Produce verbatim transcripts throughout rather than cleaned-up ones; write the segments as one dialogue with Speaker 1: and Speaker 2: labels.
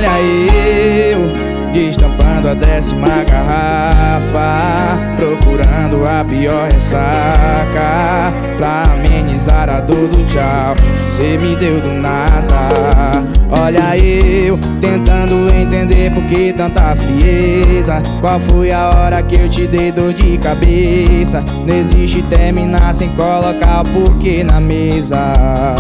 Speaker 1: Olha eu destampando a décima garrafa, procurando a pior ressaca, pra amenizar a dor do tchau que cê me deu do nada. Olha eu tentando entender por que tanta frieza. Qual foi a hora que eu te dei dor de cabeça? Não existe terminar sem colocar o porquê na mesa.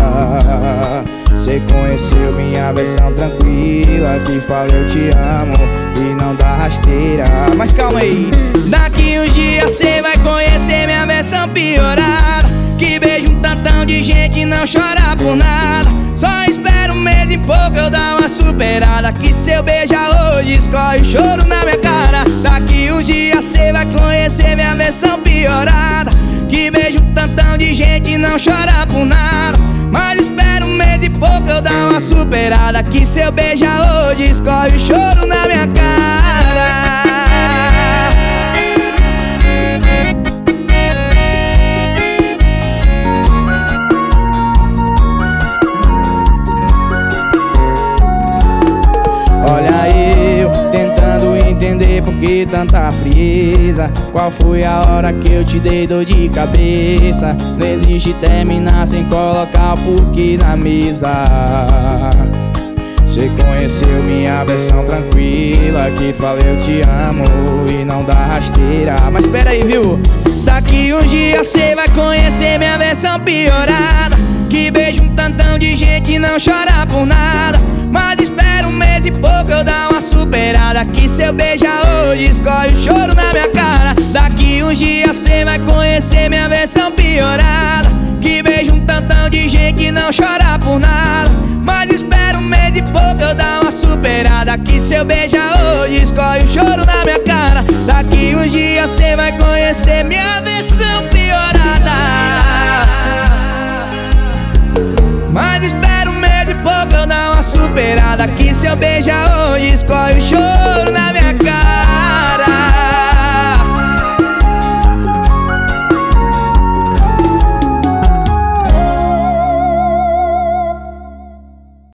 Speaker 1: Cê conheceu minha versão tranquila, que fala eu te amo e não dá rasteira. Mas calma aí, daqui uns dias cê vai conhecer minha versão piorada, que vejo um tantão de gente e não chora por nada. Só espero um mês e pouco eu dar uma superada, que se eu beijar hoje escorre o choro na minha cara. Daqui uns dias cê vai conhecer minha versão piorada, que vejo um tantão de gente e não chora por nada. Mas espero um mês e pouco eu dar uma superada, que se eu beijar hoje escorre o choro na minha cara. Olha eu tentando entender por que tanta frieza. Qual foi a hora que eu te dei dor de cabeça? Não existe terminar sem colocar o porquê na mesa. Cê conheceu minha versão tranquila, que fala eu te amo e não dá rasteira. Mas pera aí, viu? Daqui uns dias cê vai conhecer minha versão piorada, que vejo um tantão de gente e não chora por nada. Mas espero um mês e pouco eu dar uma superada, que se eu beijar hoje escorre o choro na minha cara. Daqui uns dias cê vai conhecer minha versão piorada, que vejo um tantão de gente e não chora por nada. Mas espero um mês e pouco eu dar uma superada, que se eu beijar hoje escorre o choro na minha cara. Daqui uns dias cê vai conhecer minha versão piorada, mas espero um mês e pouco eu dar uma superada, que se eu beijar hoje escorre o choro na minha cara.